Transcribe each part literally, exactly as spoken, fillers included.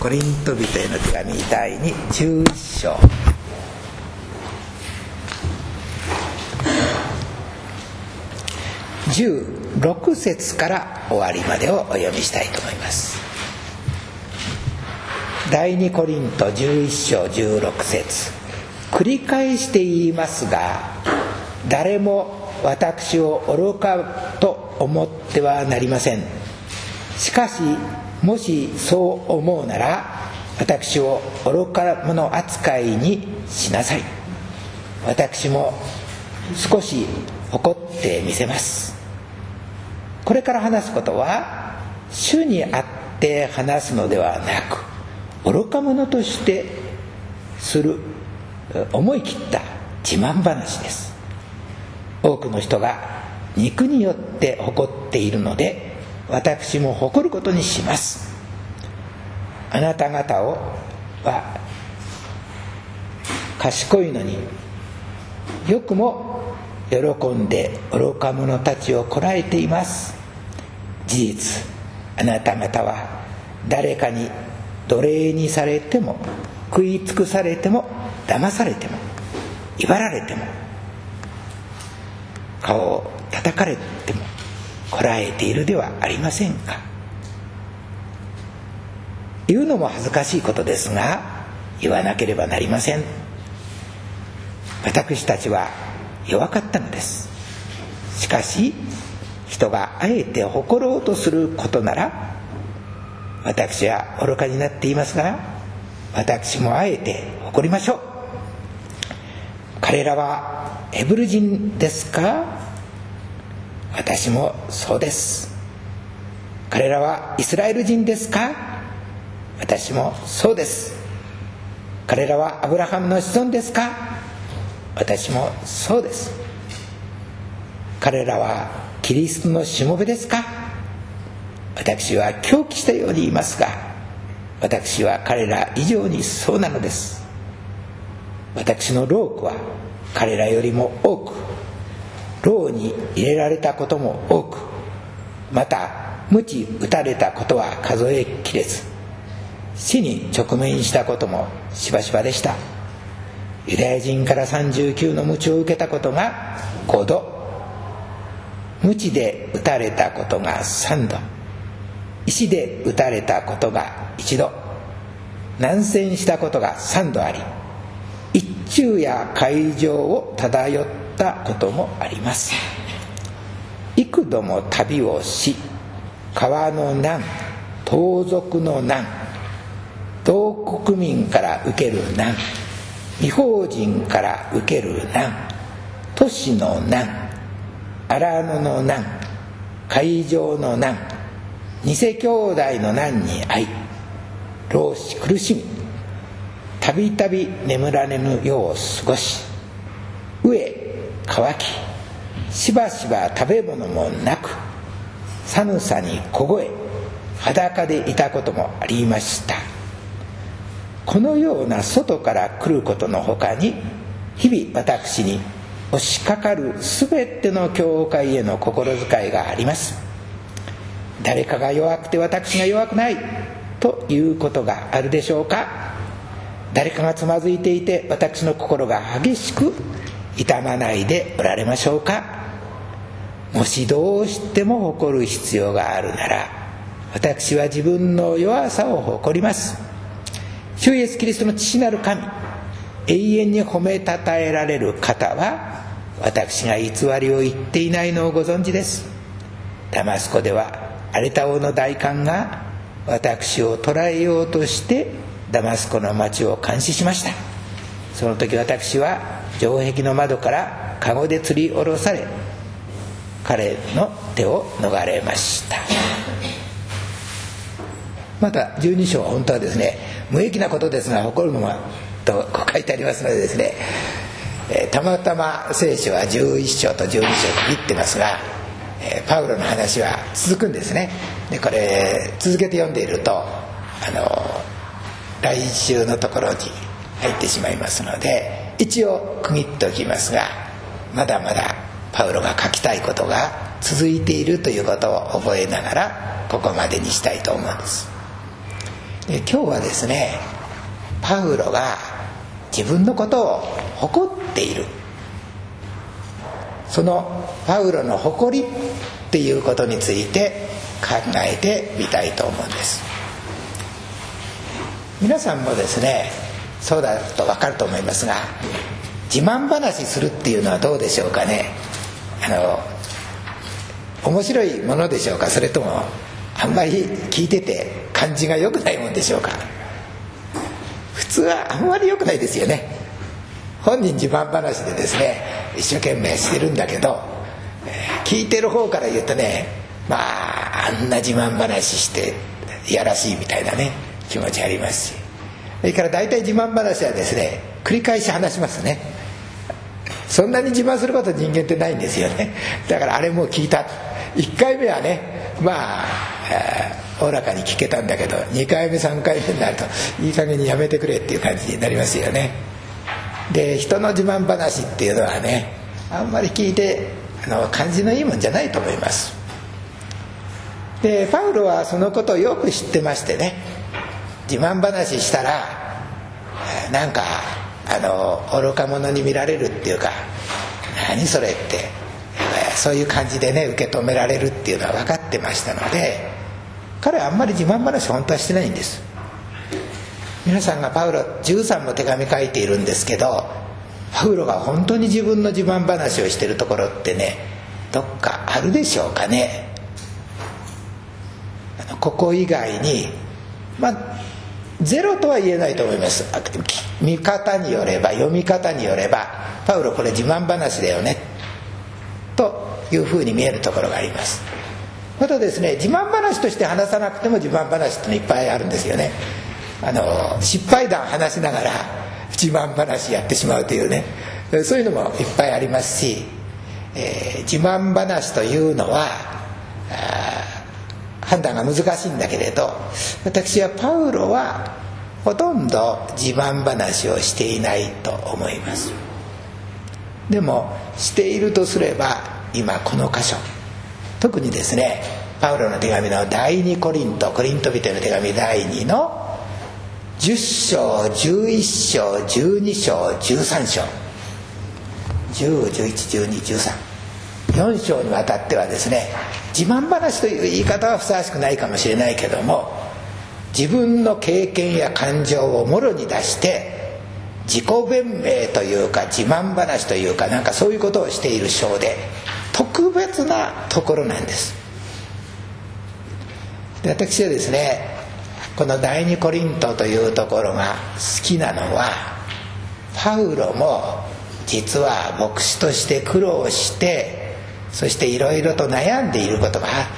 コリント人への手紙だいにじゅういっしょうじゅうろくせつから終わりまでをお読みしたいと思います。だいにコリントじゅういっしょうじゅうろくせつ、繰り返して言いますが、誰も私を愚かと思ってはなりません。しかしもしそう思うなら、私を愚か者扱いにしなさい。私も少し怒ってみせます。これから話すことは、主にあって話すのではなく、愚か者としてする思い切った自慢話です。多くの人が肉によって誇っているので、私も誇ることにします。あなた方をは賢いのによくも喜んで愚か者たちをこらえています。事実、あなた方は誰かに奴隷にされても、食い尽くされても、騙されても、威張られても、顔を叩かれてもこらえているではありませんか。言うのも恥ずかしいことですが、言わなければなりません。私たちは弱かったのです。しかし人があえて誇ろうとすることなら、私は愚かになっていますが、私もあえて誇りましょう。彼らはヘブル人ですか？私もそうです。彼らはイスラエル人ですか？私もそうです。彼らはアブラハムの子孫ですか？私もそうです。彼らはキリストのしもべですか？私は狂気したように言いますが、私は彼ら以上にそうなのです。私の労苦は彼らよりも多く、牢に入れられたことも多く、また鞭打たれたことは数えきれず、死に直面したこともしばしばでした。ユダヤ人からさんじゅうきゅうの鞭を受けたことがごど、鞭で打たれたことがさんど、石で打たれたことがいちど、難戦したことがさんどあり、一昼夜海上を漂ったこともあります。幾度も旅をし、川の難、盗賊の難、同国民から受ける難、異邦人から受ける難、都市の難、荒野の難、海上の難、偽兄弟の難に遭い、労し苦しみ、たびたび眠られぬよう過ごし、飢え渇き、しばしば食べ物もなく、寒さに凍え、裸でいたこともありました。このような外から来ることのほかに、日々私に押しかかるすべての教会への心遣いがあります。誰かが弱くて私が弱くないということがあるでしょうか。誰かがつまずいていて私の心が激しく痛まないでおられましょうか。もしどうしても誇る必要があるなら、私は自分の弱さを誇ります。主イエスキリストの父なる神、永遠に褒めたたえられる方は、私が偽りを言っていないのをご存知です。ダマスコではアレタ王の大官が私を捕らえようとしてダマスコの町を監視しました。その時私は城壁の窓から籠で吊り下ろされ、彼の手を逃れました。またじゅうにしょうは本当はですね、無益なことですが誇るのはとこう書いてありますのでですね、えー、たまたま聖書はじゅういっしょうとじゅうにしょう区切ってますが、えー、パウロの話は続くんですね。でこれ続けて読んでいると、あの来週のところに入ってしまいますので、一応区切っておきますが、まだまだパウロが書きたいことが続いているということを覚えながらここまでにしたいと思うんです。 で今日はですね、パウロが自分のことを誇っている、そのパウロの誇りっていうことについて考えてみたいと思うんです。皆さんもですね、そうだと分かると思いますが、自慢話するっていうのはどうでしょうかね。あの面白いものでしょうか、それともあんまり聞いてて感じが良くないもんでしょうか。普通はあんまり良くないですよね。本人自慢話でですね一生懸命してるんだけど、聞いてる方から言うとね、まああんな自慢話していやらしいみたいなね気持ちありますし、それから大体自慢話はですね繰り返し話しますね。そんなに自慢すること人間ってないんですよね。だからあれもう聞いた、いっかいめはねまあおおらかに聞けたんだけど、にかいめさんかいめになるといい加減にやめてくれっていう感じになりますよね。で人の自慢話っていうのはねあんまり聞いてあの感じのいいもんじゃないと思います。でパウロはそのことをよく知ってましてね、自慢話したらなんかあの愚か者に見られるっていうか、何それってそういう感じでね受け止められるっていうのは分かってましたので、彼はあんまり自慢話本当はしてないんです。皆さんがパウロじゅうさんも手紙書いているんですけど、パウロが本当に自分の自慢話をしているところってねどっかあるでしょうかね。あのここ以外にまあゼロとは言えないと思います。見方によれば読み方によればパウロこれ自慢話だよねというふうに見えるところがあります。またですね、自慢話として話さなくても自慢話ってのいっぱいあるんですよね。あの失敗談話しながら自慢話やってしまうというね、そういうのもいっぱいありますし、えー、自慢話というのは判断が難しいんだけれど、私はパウロはほとんど自慢話をしていないと思います。でもしているとすれば今この箇所、特にですねパウロの手紙の第二コリントコリント人への手紙第二のじゅっ章じゅういっ章じゅうに章じゅうさん章じゅう、じゅういち、じゅうに、じゅうさん、よん章にわたってはですね、自慢話という言い方はふさわしくないかもしれないけども、自分の経験や感情をもろに出して自己弁明というか自慢話というかなんかそういうことをしている章で特別なところなんです。で私はですねこの第二コリントというところが好きなのは、パウロも実は牧師として苦労して、そしていろいろと悩んでいることがあって、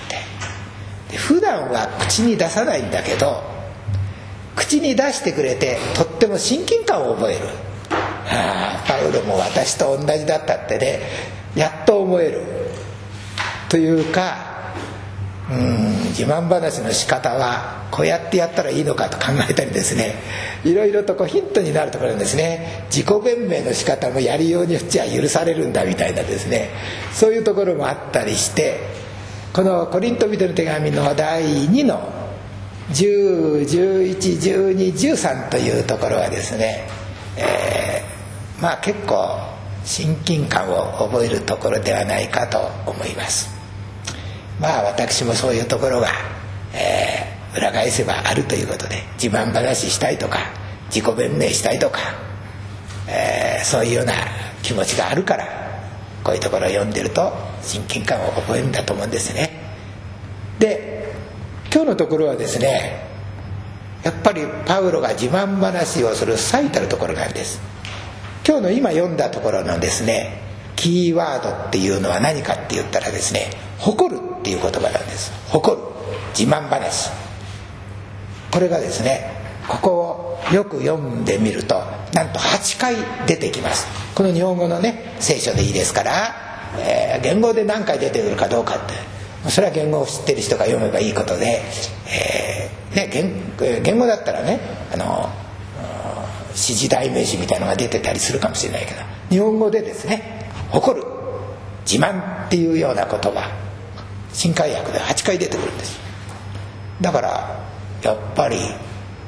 で普段は口に出さないんだけど口に出してくれてとっても親近感を覚える。はあ、パウロも私と同じだったってねやっと思えるというか、うーん自慢話の仕方はこうやってやったらいいのかと考えたりですね、いろいろとこうヒントになるところなんですね。自己弁明の仕方もやりようによっちゃ許されるんだみたいなですね、そういうところもあったりして、このコリント人の手紙のだいにのじゅう、じゅういち、じゅうに、じゅうさんというところはですね、えー、まあ結構親近感を覚えるところではないかと思います。まあ私もそういうところが、えー裏返せばあるということで、自慢話したいとか自己弁明したいとか、えー、そういうような気持ちがあるからこういうところを読んでると親近感を覚えるんだと思うんですね。で今日のところはですね、やっぱりパウロが自慢話をする最たるところなんです。今日の今読んだところのですねキーワードっていうのは何かって言ったらですね、誇るっていう言葉なんです。誇る、自慢話、これがですねここをよく読んでみるとなんとはちかい出てきます。この日本語のね聖書でいいですから、えー、言語で何回出てくるかどうかってそれは言語を知ってる人が読めばいいことで、えーね、言, 言語だったらねあの指示代名詞みたいなのが出てたりするかもしれないけど、日本語でですね誇る、自慢っていうような言葉新海訳ではちかい出てくるんです。だからやっぱり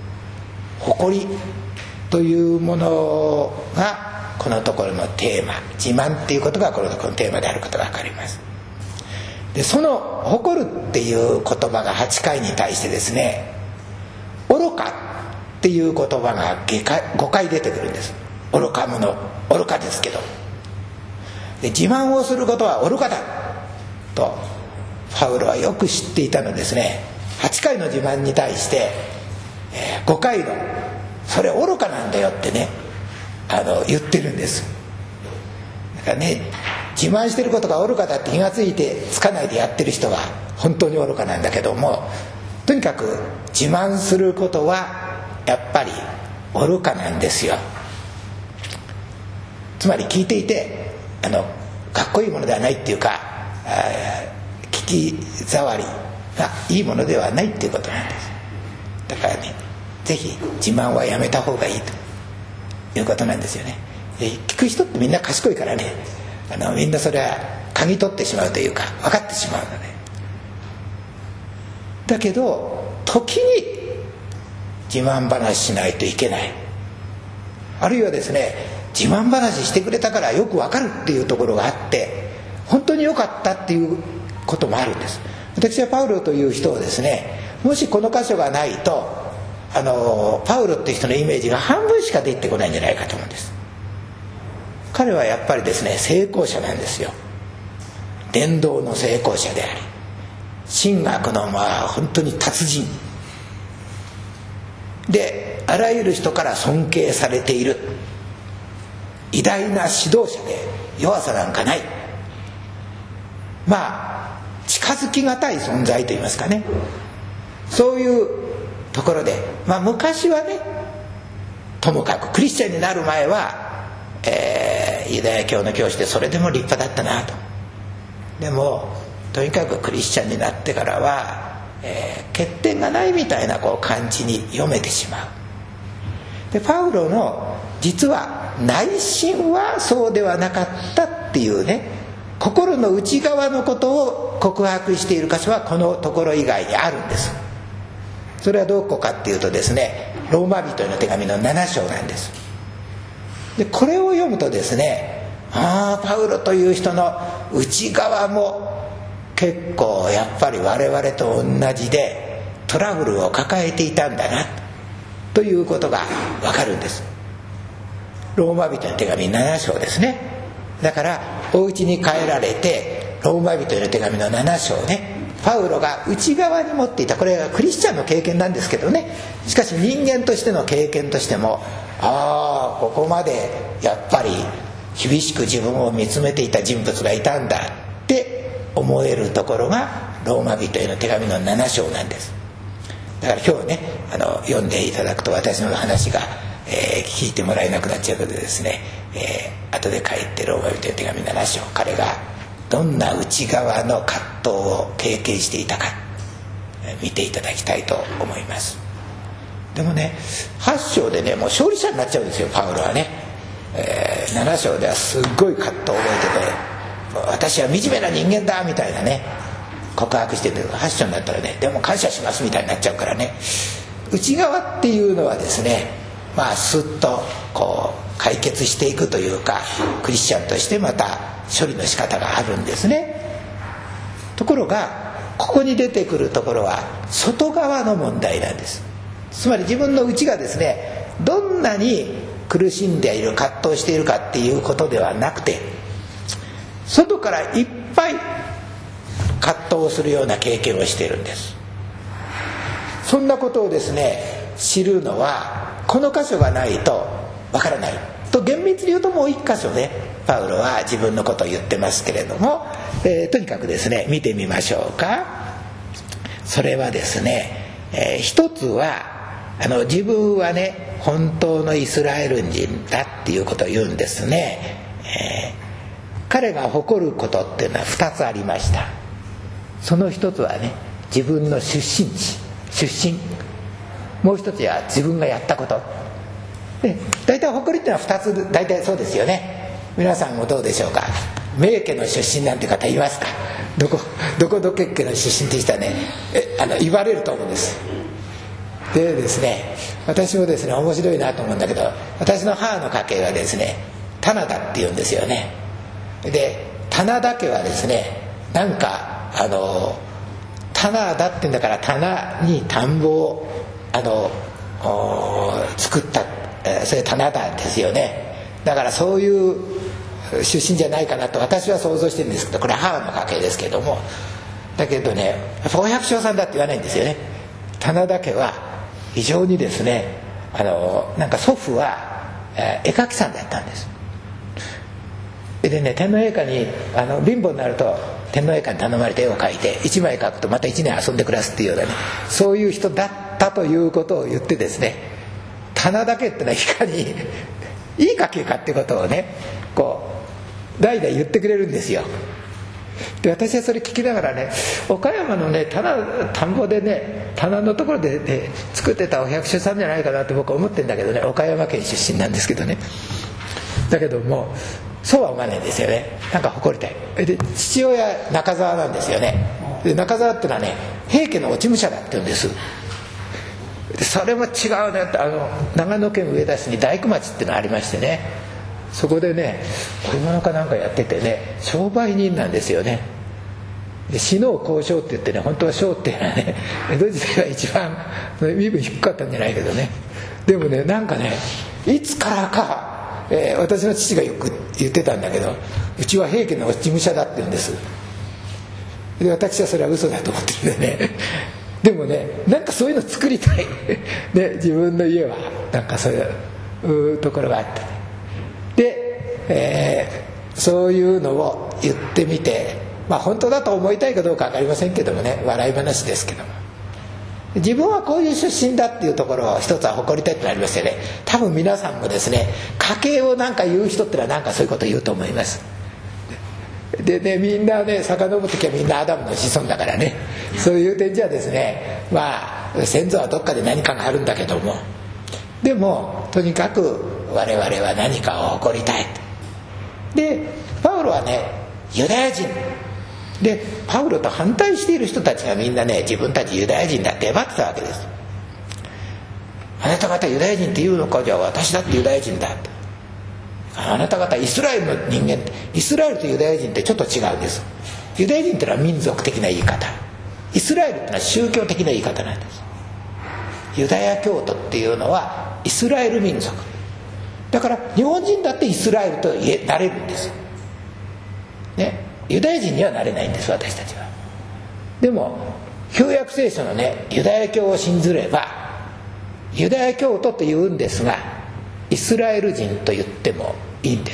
誇りというものがこのところのテーマ、自慢っていうことがこのところのテーマであることが分かります。でその誇るっていう言葉がはちかいに対してですね、愚かっていう言葉がごかい出てくるんです。愚か者、愚かですけど、で自慢をすることは愚かだとパウロはよく知っていたのですね。はちかいの自慢に対して、えー、ごかいのそれ愚かなんだよってね、あの言ってるんです。だからね、自慢してることが愚かだって気がついてつかないでやってる人が本当に愚かなんだけども、とにかく自慢することはやっぱり愚かなんですよ。つまり聞いていてあのかっこいいものではないっていうか、聞き障りがいいものではないっていうことなんです。だからね、ぜひ自慢はやめた方がいいということなんですよね。で聞く人ってみんな賢いからね、あのみんなそれは嗅ぎ取ってしまうというか分かってしまうので、だけど時に自慢話しないといけない。あるいはですね、自慢話してくれたからよく分かるっていうところがあって本当に良かったっていうこともあるんです。私はパウロという人をですね、もしこの箇所がないとあのパウロっていう人のイメージが半分しか出てこないんじゃないかと思うんです。彼はやっぱりですね、成功者なんですよ。伝道の成功者であり、神学のまあ本当に達人で、あらゆる人から尊敬されている偉大な指導者で、弱さなんかない、まあ近づきがたい存在といいますかね、そういうところで、まあ昔はね、ともかくクリスチャンになる前は、えー、ユダヤ教の教師でそれでも立派だったなと。でもとにかくクリスチャンになってからは、えー、欠点がないみたいなこう感じに読めてしまう。でパウロの実は内心はそうではなかったっていうね、心の内側のことを告白している箇所はこのところ以外にあるんです。それはどこかっていうとですね、ローマ人への手紙のなな章なんです。でこれを読むとですね、ああパウロという人の内側も結構やっぱり我々と同じでトラブルを抱えていたんだなということがわかるんです。ローマ人への手紙なな章ですね。だからお家に帰られてローマ人への手紙のなな章ね、パウロが内側に持っていた、これがクリスチャンの経験なんですけどね、しかし人間としての経験としても、ああここまでやっぱり厳しく自分を見つめていた人物がいたんだって思えるところがローマ人への手紙のなな章なんです。だから今日ね、あの読んでいただくと私の話が、えー、聞いてもらえなくなっちゃうのでですね、えー、後で帰ってローマ人への手紙なな章、彼がどんな内側の葛藤を経験していたか見ていただきたいと思います。でもね、はち章でねもう勝利者になっちゃうんですよ、パウロはね。えー、なな章ではすっごい葛藤を覚えてて、私は惨めな人間だみたいなね告白してて、はち章になったらね、でも感謝しますみたいになっちゃうからね、内側っていうのはですね、まあスッとこう解決していくというか、クリスチャンとしてまた処理の仕方があるんですね。ところがここに出てくるところは外側の問題なんです。つまり自分の内がですね、どんなに苦しんでいる、葛藤しているかっていうことではなくて、外からいっぱい葛藤をするような経験をしているんです。そんなことをですね知るのはこの箇所がないとわからないと、厳密に言うともう一箇所ねパウロは自分のことを言ってますけれども、えー、とにかくですね見てみましょうか。それはですね、えー、一つはあの自分はね本当のイスラエル人だっていうことを言うんですね。えー彼が誇ることっていうのはふたつありました。その一つはね、自分の出身地、出身、もう一つは自分がやったことで、大体誇りっていうのはふたつ、大体そうですよね。皆さんもどうでしょうか。名家の出身なんて方いますか。どこどこどけ家の出身って人はね、えあの言われると思うんです。 でですね、私もですね面白いなと思うんだけど、私の母の家系はですね棚田っていうんですよね。で棚田家はですね、なんかあの棚田ってんだから棚に田んぼをあの作った、えー、それ棚田ですよね。だからそういう出身じゃないかなと私は想像してるんですけど、これは母の家系ですけども、だけどねやっぱお百姓さんだって言わないんですよね。棚田家は非常にですね、あのなんか祖父は、えー、絵描きさんだったんです。でね、天皇陛下にあの貧乏になると天皇陛下に頼まれて絵を描いていちまい描くとまたいちねん遊んで暮らすっていうようなね、そういう人だったということを言ってですね、棚田家ってのはいかにいい家系かっていうことをねこう代々言ってくれるんですよ。で私はそれ聞きながらね、岡山のね棚田んぼでね棚のところで、ね、作ってたお百姓さんじゃないかなって僕は思ってるんだけどね、岡山県出身なんですけどね。だけどもそうは思わないんですよね。なんか誇りたい。で父親中沢なんですよね。で中沢ってのはね平家の落ち武者だって言うんです。でそれも違うねって、あの長野県上田市に大工町っていうのがありましてね、そこでね織物かなんかやっててね商売人なんですよね。で死の交渉って言ってね、本当は商っていうのはね江戸時代は一番身分低かったんじゃないけどね、でもねなんかねいつからかえー、私の父がよく言ってたんだけど、うちは平家の落ち武者だって言うんです。で私はそれは嘘だと思ってるんでねでもねなんかそういうの作りたいね、自分の家はなんかそういうところがあってで、えー、そういうのを言ってみて、まあ本当だと思いたいかどうか分かりませんけどもね、笑い話ですけども、自分はこういう出身だっていうところを一つは誇りたいってなりますよね。多分皆さんもですね、家系をなんか言う人ってのはなんかそういうことを言うと思います。でね、みんなね遡ってきゃみんなアダムの子孫だからね、そういう点じゃですね、まあ先祖はどっかで何かがあるんだけども、でもとにかく我々は何かを誇りたい。でパウロはねユダヤ人で、パウロと反対している人たちがみんなね自分たちユダヤ人だってえばってたわけです。あなた方ユダヤ人って言うのか、じゃあ私だってユダヤ人だって、あなた方イスラエルの人間、イスラエルとユダヤ人ってちょっと違うんです。ユダヤ人ってのは民族的な言い方、イスラエルってのは宗教的な言い方なんです。ユダヤ教徒っていうのはイスラエル民族だから、日本人だってイスラエルとなれるんですね。ユダヤ人にはなれないんです、私たちは。でも旧約聖書のねユダヤ教を信ずればユダヤ教徒と言うんですが、イスラエル人と言ってもいいんです。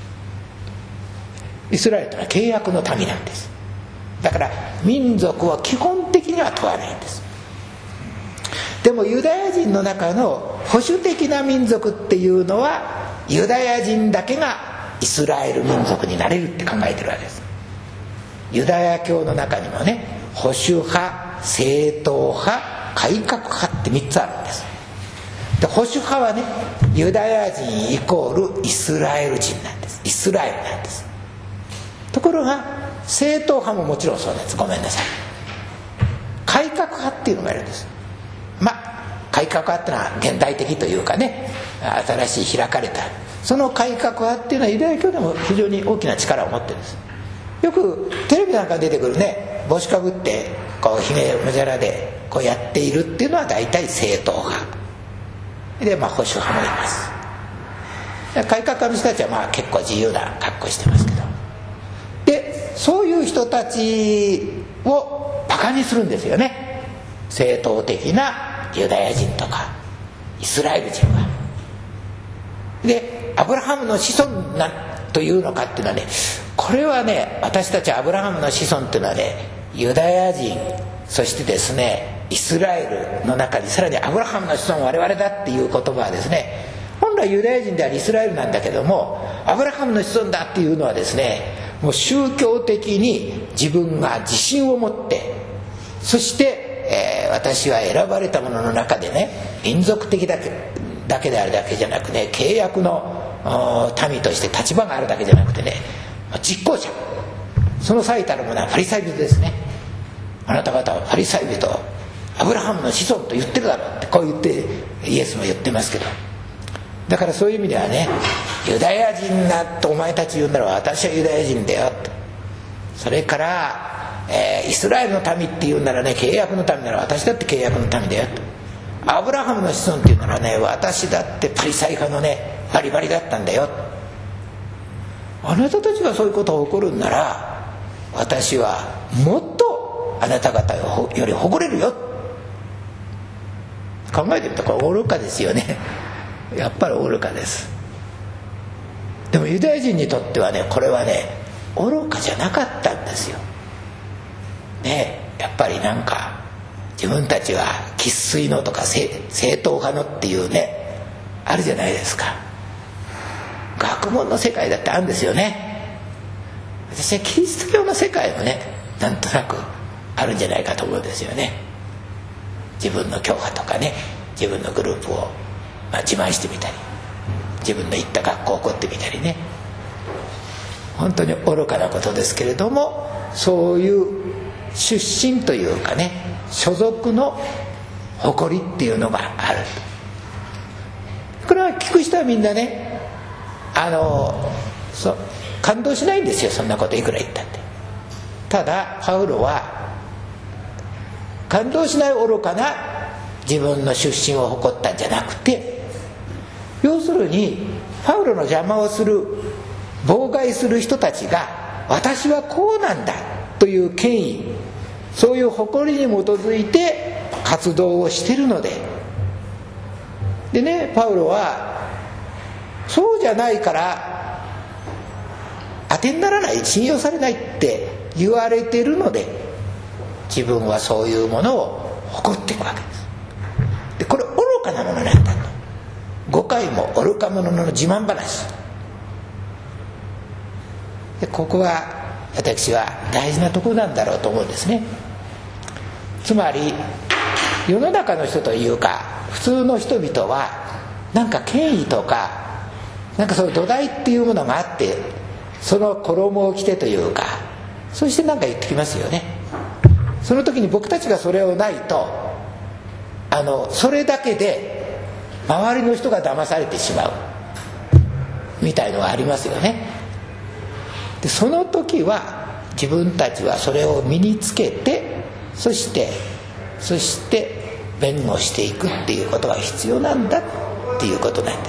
イスラエルというのは契約の民なんです。だから民族は基本的には問わないんです。でもユダヤ人の中の保守的な民族っていうのはユダヤ人だけがイスラエル民族になれるって考えてるわけです。ユダヤ教の中にもね保守派、正統派、改革派ってみっつあるんです。で保守派はねユダヤ人イコールイスラエル人なんです。イスラエルなんです。ところが正統派ももちろんそうなんです。ごめんなさい。改革派っていうのがいるんです。まあ改革派ってのは現代的というかね、新しい開かれたその改革派っていうのはユダヤ教でも非常に大きな力を持ってるんです。よくテレビなんか出てくるね帽子かぶってこうひげむじゃらでこうやっているっていうのは大体正統派で、まあ保守派もいます。改革派の人たちはまあ結構自由な格好してますけど、でそういう人たちをバカにするんですよね、正統的なユダヤ人とかイスラエル人は。でアブラハムの子孫なんというのかっていうのはね、これはね私たちアブラハムの子孫っていうのはねユダヤ人そしてですねイスラエルの中にさらにアブラハムの子孫我々だっていう言葉はですね、本来ユダヤ人でありイスラエルなんだけどもアブラハムの子孫だっていうのはですね、もう宗教的に自分が自信を持って、そして、えー、私は選ばれた者の中でね民族的だけだけであるだけじゃなくね、契約の民として立場があるだけじゃなくてね、実行者、その最たるものはパリサイ人ですね。あなた方はパリサイ人、 アブラハムの子孫と言ってるだろうってこう言ってイエスも言ってますけど、だからそういう意味ではね、ユダヤ人だとお前たち言うなら私はユダヤ人だよと、それから、えー、イスラエルの民って言うならね、契約の民なら私だって契約の民だよと、アブラハムの子孫って言うならね、私だってパリサイ派のねバリバリだったんだよ、あなたたちがそういうことが起こるんなら私はもっとあなた方より誇れるよ。考えてみたらこれ愚かですよね。やっぱり愚かです。でもユダヤ人にとってはね、これはね愚かじゃなかったんですよね。やっぱりなんか自分たちは生粋のとか正統派のっていうねあるじゃないですか。学問の世界だってあるんですよね。私はキリスト教の世界もねなんとなくあるんじゃないかと思うんですよね。自分の教派とかね、自分のグループを、まあ、自慢してみたり、自分の行った学校を起こってみたりね、本当に愚かなことですけれども、そういう出身というかね、所属の誇りっていうのがある。これは聞く人はみんなね、あのそう感動しないんですよ、そんなこといくら言ったって。ただパウロは感動しない愚かな自分の出身を誇ったんじゃなくて、要するにパウロの邪魔をする妨害する人たちが私はこうなんだという権威、そういう誇りに基づいて活動をしているので、でね、パウロはそうじゃないから当てにならない、信用されないって言われているので、自分はそういうものを誇っていくわけです。でこれ愚かなものなんだと、ごかいも愚か者の自慢話で、ここは私は大事なところなんだろうと思うんですね。つまり世の中の人というか普通の人々はなんか権威とかなんかそういう土台っていうものがあって、その衣を着てというか、そして何か言ってきますよね。その時に僕たちがそれをないと、あのそれだけで周りの人が騙されてしまうみたいのがありますよね。でその時は自分たちはそれを身につけて、そしてそして弁護していくっていうことが必要なんだっていうことなんです。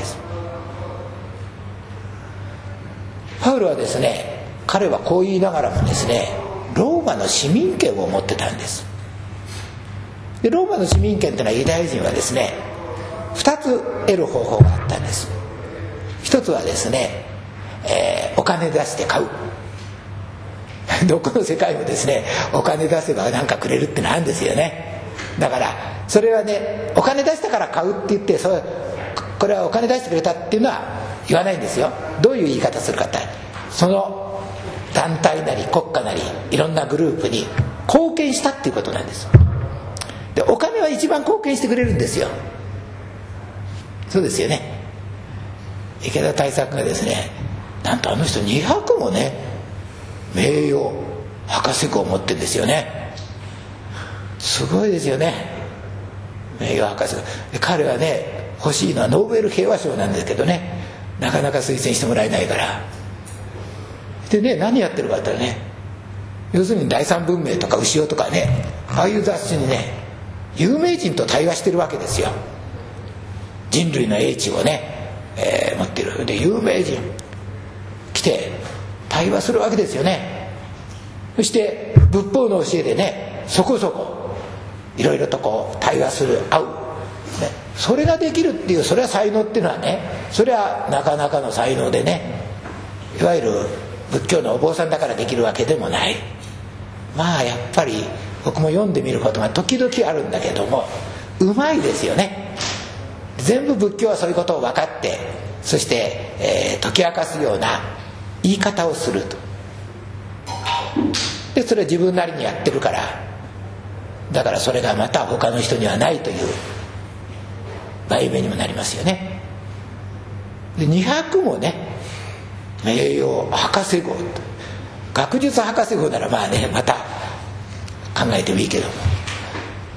パウロはですね、彼はこう言いながらもですね、ローマの市民権を持ってたんです。でローマの市民権というのはユダヤ人はですねふたつ得る方法があったんです。一つはですね、えー、お金出して買うどこの世界もですね、お金出せば何かくれるってのあるんですよね。だからそれはね、お金出したから買うって言って、それこれはお金出してくれたっていうのは言わないんですよ。どういう言い方するかって、その団体なり国家なりいろんなグループに貢献したっていうことなんです。でお金は一番貢献してくれるんですよ。そうですよね。池田大作がですね、なんとあの人にひゃくもね名誉博士号を持ってるんですよね。すごいですよね、名誉博士号。彼はね欲しいのはノーベル平和賞なんですけどね、なかなか推薦してもらえないから。でね、何やってるかって言ったらね、要するに第三文明とか牛尾とかね、ああいう雑誌にね有名人と対話してるわけですよ。人類の英知をね、えー、持ってる。で有名人来て対話するわけですよね。そして仏法の教えでね、そこそこいろいろとこう対話する、会う、ね、それができるっていう、それは才能っていうのはね、それはなかなかの才能でね、いわゆる仏教のお坊さんだからできるわけでもない。まあやっぱり僕も読んでみることが時々あるんだけども、うまいですよね。全部仏教はそういうことを分かって、そして、えー、解き明かすような言い方をすると。でそれは自分なりにやってるから、だからそれがまた他の人にはないという売名にもなりますよね。でにひゃくもね名誉博士号、学術博士号ならまあねまた考えてもいいけども、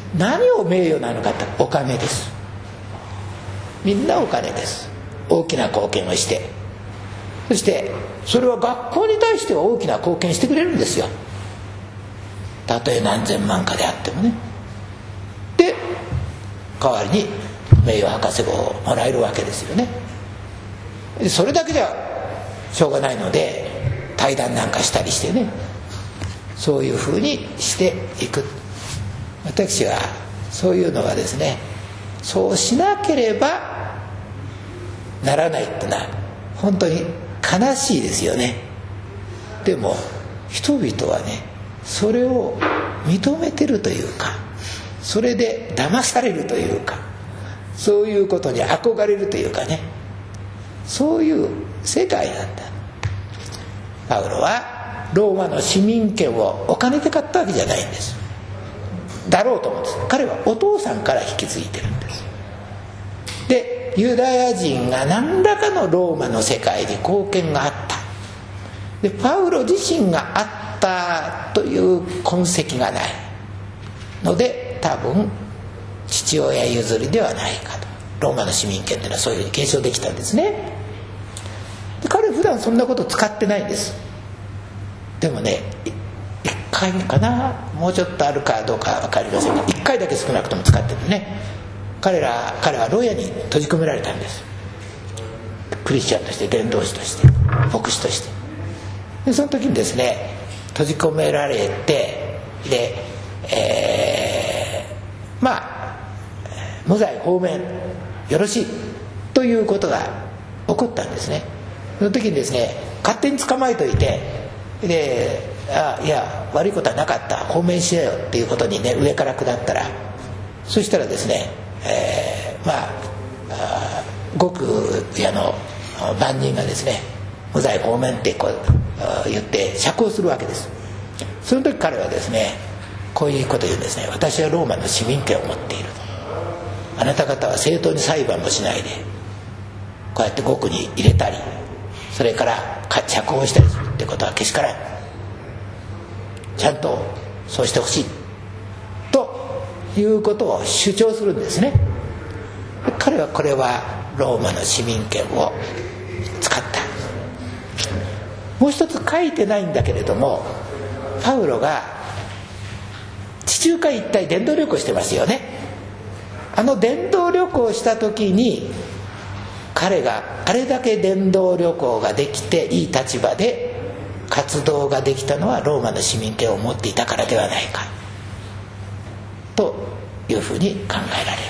何を名誉なのかって、お金です。みんなお金です。大きな貢献をして、そしてそれは学校に対しては大きな貢献してくれるんですよ。たとえ何千万かであってもね。で代わりに名誉博士号をもらえるわけですよね。それだけじゃしょうがないので対談なんかしたりしてね、そういうふうにしていく。私はそういうのはですね、そうしなければならないってのは本当に悲しいですよね。でも人々はね、それを認めてるというか、それで騙されるというか、そういうことに憧れるというかね、そういう世界なんだ。パウロはローマの市民権をお金で買ったわけじゃないんです。だろうと思うんです。彼はお父さんから引き継いでるんです。でユダヤ人が何らかのローマの世界に貢献があった。でパウロ自身があったという痕跡がないので、多分父親譲りではないかと。ローマの市民権というのはそういうふうに継承できたんですね。で彼普段そんなこと使ってないんです。でもね、いっかいかな、もうちょっとあるかどうか分かりませんが、いっかいだけ少なくとも使ってるね。彼ら彼は牢屋に閉じ込められたんです。クリスチャンとして、伝道師として、牧師として。でその時にですね、閉じ込められて、で、えー、まあ無罪放免よろしいということが起こったんですね。その時にですね、勝手に捕まえといて、で、あ、いや悪いことはなかった、放免しようっていうことにね、上から下ったら、そしたらですね、えー、まあ、あ獄屋の番人がですね、無罪放免ってこう言って釈放するわけです。その時彼はですね、こういうことを言うんですね。私はローマの市民権を持っていると。あなた方は正当に裁判もしないでこうやって獄に入れたり、それから釈放したりするってことはけしからん。ちゃんとそうしてほしいということを主張するんですね。彼はこれはローマの市民権を使った。もう一つ書いてないんだけれども、パウロが地中海一帯伝道旅行してますよね。あの伝道旅行した時に彼があれだけ伝道旅行ができていい立場で活動ができたのはローマの市民権を持っていたからではないかというふうに考えられる。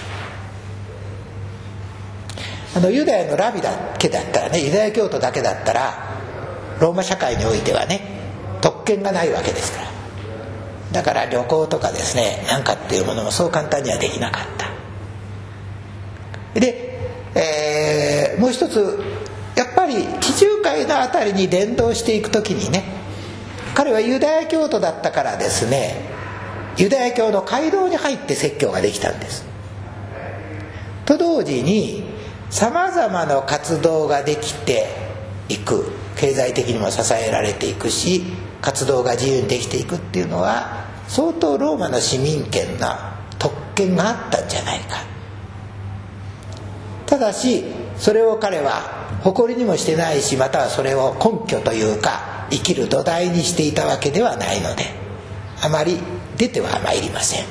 あのユダヤのラビだけだったらね、ユダヤ教徒だけだったらローマ社会においてはね、特権がないわけですから、だから旅行とかですね、なんかっていうものもそう簡単にはできなかった。で、えー、もう一つやっぱり地中海のあたりに伝道していくときにね、彼はユダヤ教徒だったからですね、ユダヤ教の街道に入って説教ができたんです。と同時にさまざまな活動ができていく、経済的にも支えられていくし、活動が自由にできていくっていうのは相当ローマの市民権の特権があったんじゃないか。ただしそれを彼は誇りにもしてないし、またはそれを根拠というか生きる土台にしていたわけではないので、あまり出てはまいりません。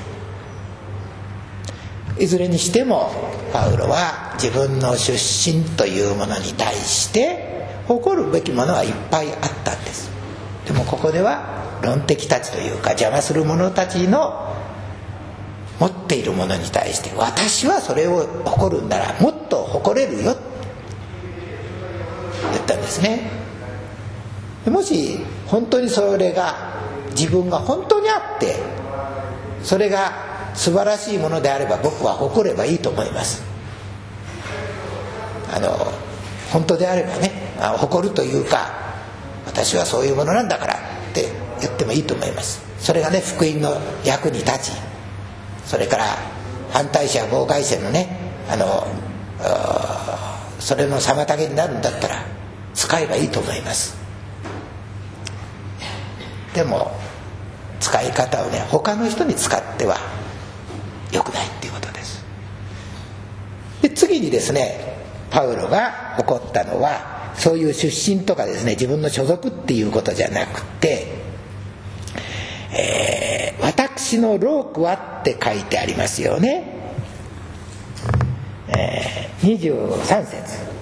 いずれにしてもパウロは自分の出身というものに対して誇るべきものはいっぱいあったんです。でもここでは論敵たちというか邪魔する者たちの持っているものに対して、私はそれを誇るんならもっと誇れるよって言ったんですね。もし本当にそれが自分が本当にあって、それが素晴らしいものであれば僕は誇ればいいと思います。あの本当であればね、誇るというか、私はそういうものなんだからって言ってもいいと思います。それがね、福音の役に立ち、それから反対者妨害者のね、あのそれの妨げになるんだったら使えばいいと思います。でも使い方をね、他の人に使っては良くないっていうことです。で次にですね、パウロが怒ったのはそういう出身とかですね、自分の所属っていうことじゃなくて、えー、私の労苦はって書いてありますよね。えー、にじゅうさん節、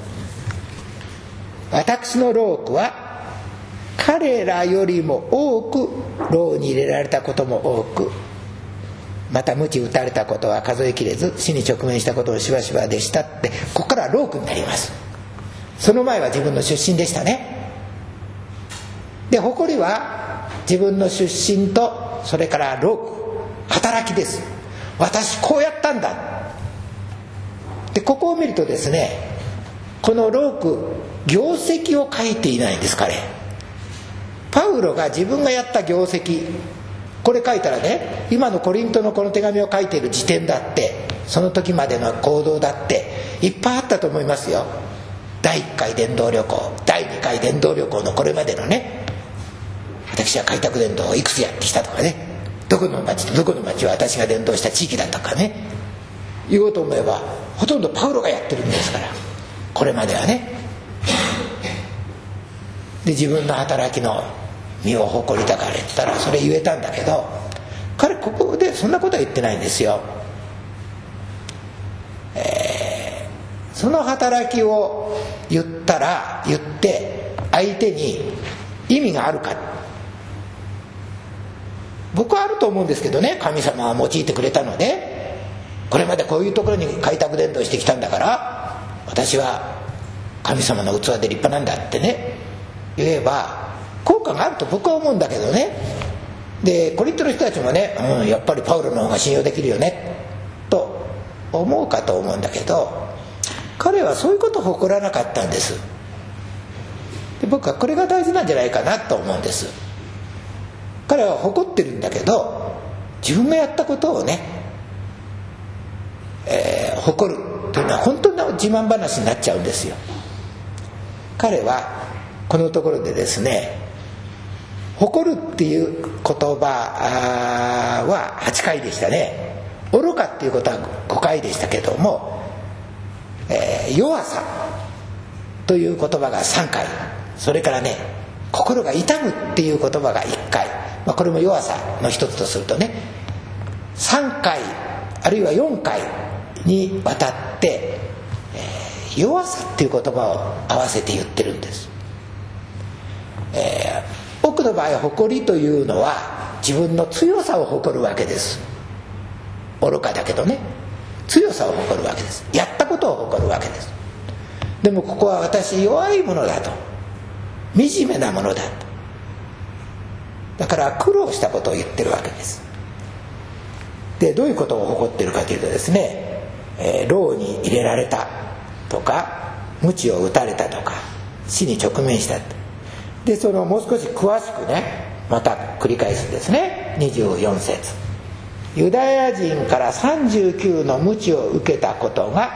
私の労苦は彼らよりも多く牢に入れられたことも多く、また鞭打たれたことは数えきれず、死に直面したことをしばしばでしたって、ここから労苦になります。その前は自分の出身でしたね。で誇りは自分の出身と、それから労苦、働きです。私こうやったんだ。でここを見るとですね、この労苦、業績を書いていないんです。彼パウロが自分がやった業績、これ書いたらね、今のコリントのこの手紙を書いている時点だって、その時までの行動だっていっぱいあったと思いますよ。だいいっかい伝道旅行、だいにかい伝道旅行のこれまでのね、私は開拓伝道をいくつやってきたとかね、どこの町とどこの町は私が伝道した地域だとかね、言おうと思えばほとんどパウロがやってるんですから、これまではね。で自分の働きの身を誇りたかれって言ったらそれ言えたんだけど、彼ここでそんなことは言ってないんですよ。えー、その働きを言ったら言って相手に意味があるか、僕はあると思うんですけどね。神様は用いてくれたので、これまでこういうところに開拓伝道してきたんだから、私は神様の器で立派なんだってね言えば効果があると僕は思うんだけどね。でコリントの人たちもね、うん、やっぱりパウロの方が信用できるよねと思うかと思うんだけど、彼はそういうことを誇らなかったんです。で僕はこれが大事なんじゃないかなと思うんです。彼は誇ってるんだけど、自分がやったことをね、えー、誇るというのは本当の自慢話になっちゃうんですよ。彼はこのところでですね、誇るっていう言葉ははちかいでしたね。愚かっていうことはごかいでしたけども、えー、弱さという言葉がさんかい、それからね、心が痛むっていう言葉がいっかい、まあ、これも弱さの一つとするとね、さんかいあるいはよんかいにわたって、えー、弱さっていう言葉を合わせて言ってるんです。えー、多くの場合誇りというのは自分の強さを誇るわけです。愚かだけどね、強さを誇るわけです。やったことを誇るわけです。でもここは私弱いものだと、惨めなものだと、だから苦労したことを言ってるわけです。でどういうことを誇っているかというとですね、えー、牢に入れられたとか、鞭を打たれたとか、死に直面したと。でそのもう少し詳しくね、また繰り返すんですね。にじゅうよん節、ユダヤ人からさんじゅうきゅうの鞭を受けたことが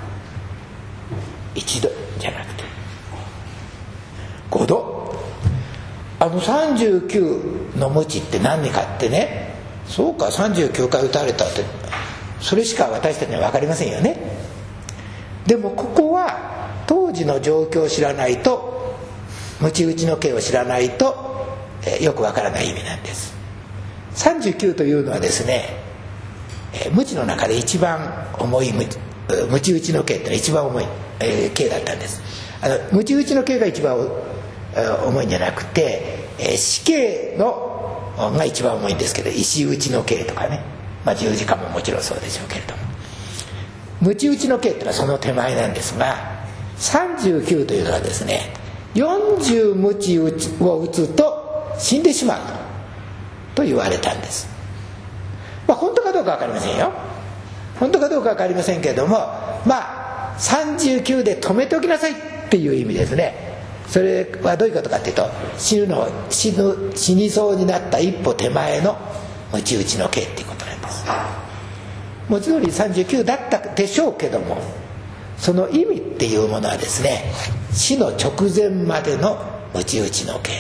一度じゃなくてごど。あのさんじゅうきゅうの鞭って何かってね、そうかさんじゅうきゅうかい打たれたって、それしか私たちには分かりませんよね。でもここは当時の状況を知らないと、鞭打ちの刑を知らないと、えー、よくわからない意味なんです。さんじゅうきゅうというのはですね、えー、鞭の中で一番重い鞭打ちの刑ってのは一番重い、えー、刑だったんです。あの鞭打ちの刑が一番重いんじゃなくて、えー、死刑のが一番重いんですけど、石打ちの刑とかね、まあ、十字架ももちろんそうでしょうけれども、鞭打ちの刑ってのはその手前なんですが、さんじゅうきゅうというのはですね、よんじゅう鞭を打つと死んでしまうと言われたんです。まあ本当かどうか分かりませんよ。本当かどうか分かりませんけれども、まあさんじゅうきゅうで止めておきなさいっていう意味ですね。それはどういうことかというと、死ぬの死ぬ死にそうになった一歩手前の鞭打ちの刑っていうことなんです。文字通りさんじゅうきゅうだったでしょうけども、その意味っていうものはですね、死の直前までの鞭打ちの刑、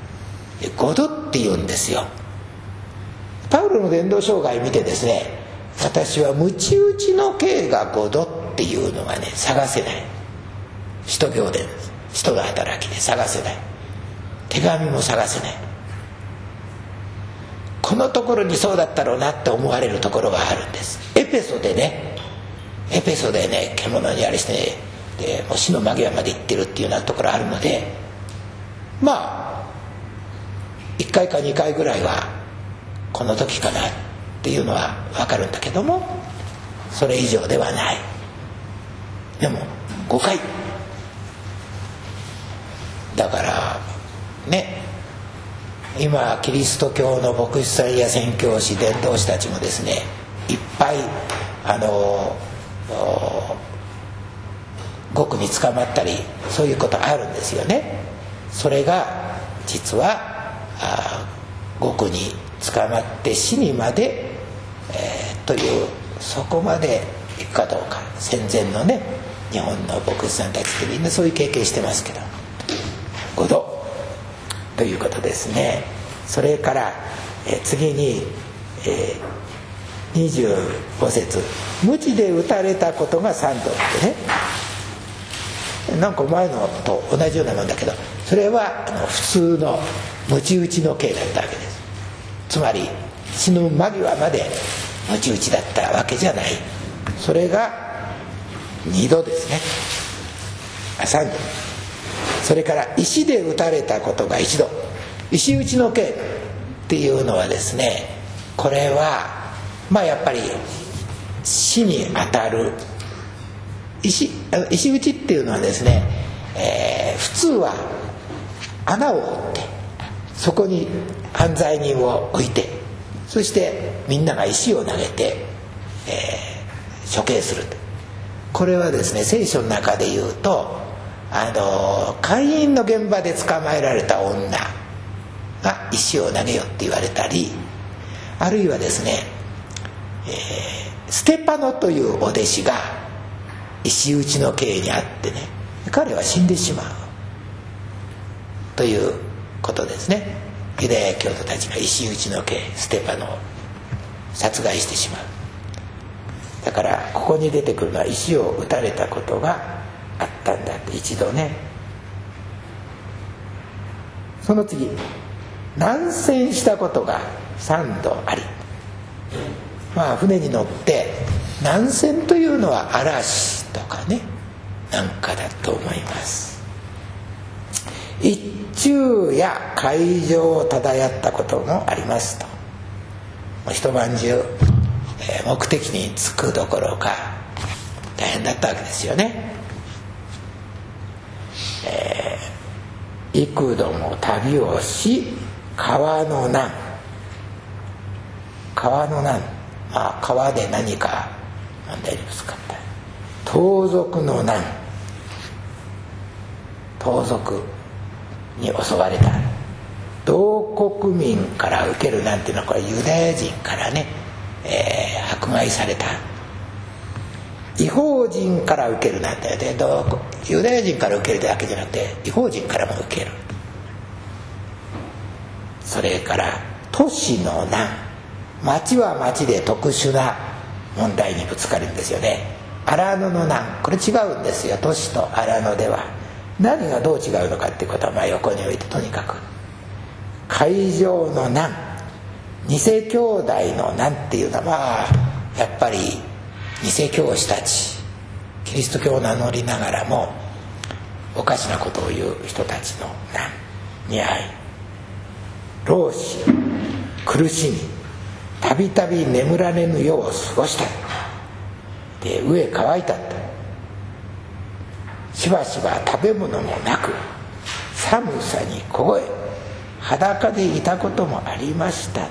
ごどっていうんですよ。パウロの伝道生涯見てですね、 私はムチ打ちの刑がごどっていうのがね探せない。使徒行伝、使徒の働きで探せない。手紙も探せない。このところにそうだったろうなって思われるところがあるんです。エペソでねエペソでね獣にあれしてねでもう死の間際まで行ってるっていうようなところあるので、まあいっかいかにかいぐらいはこの時かなっていうのは分かるんだけども、それ以上ではない。でもごかいだからね、今キリスト教の牧師さんや宣教師伝道師たちもですねいっぱいあの獄に捕まったりそういうことあるんですよね。それが実はあ獄に捕まって死にまで、えー、というそこまでいくかどうか。戦前のね日本の牧師さんたちってみんなそういう経験してますけど、ごどということですね。それから、え次に、えー、にじゅうご節、鞭で打たれたことがさんどってね、なんか前のと同じようなもんだけど、それはあの普通の鞭打ちの刑だったわけです。つまり死ぬ間際まで鞭打ちだったわけじゃない。それがにどですね。あさんど。それから石で打たれたことがいちど。石打ちの刑っていうのはですね、これはまあやっぱり死に当たる 石, 石打ちっていうのはですね、えー、普通は穴を掘ってそこに犯罪人を置いて、そしてみんなが石を投げて、えー、処刑する。これはですね聖書の中で言うとあのカインの現場で捕まえられた女が石を投げよって言われたり、あるいはですね、えー、ステパノというお弟子が石打ちの刑にあってね、彼は死んでしまうということですね。ユダヤ教徒たちが石打ちの刑、ステパノを殺害してしまう。だからここに出てくるのは石を打たれたことがあったんだって一度ね。その次、難船したことがさんどあり。まあ船に乗って難船というのは嵐とかねなんかだと思います。一昼夜海上を漂ったこともありますと。一晩中、えー、目的に着くどころか大変だったわけですよね。えー、幾度も旅をし川の難、川の難、まあ川で何か問題にぶつかった。盗賊の難、盗賊に襲われた。同国民から受ける難っていうのはこれユダヤ人からね、えー、迫害された。異邦人から受ける難ってでどうユダヤ人から受けるだけじゃなくて異邦人からも受ける。それから都市の難、町は町で特殊な問題にぶつかるんですよね。荒野の難、これ違うんですよ。都市と荒野では何がどう違うのかっていうことはまあ横に置いて、とにかく海上の難、偽兄弟の難っていうのはまあやっぱり偽教師たち、キリスト教を名乗りながらもおかしなことを言う人たちの難に遭い、労し苦しみたびたび眠られぬよう過ごした。で飢え乾いたった。しばしば食べ物もなく寒さに凍え裸でいたこともありました。い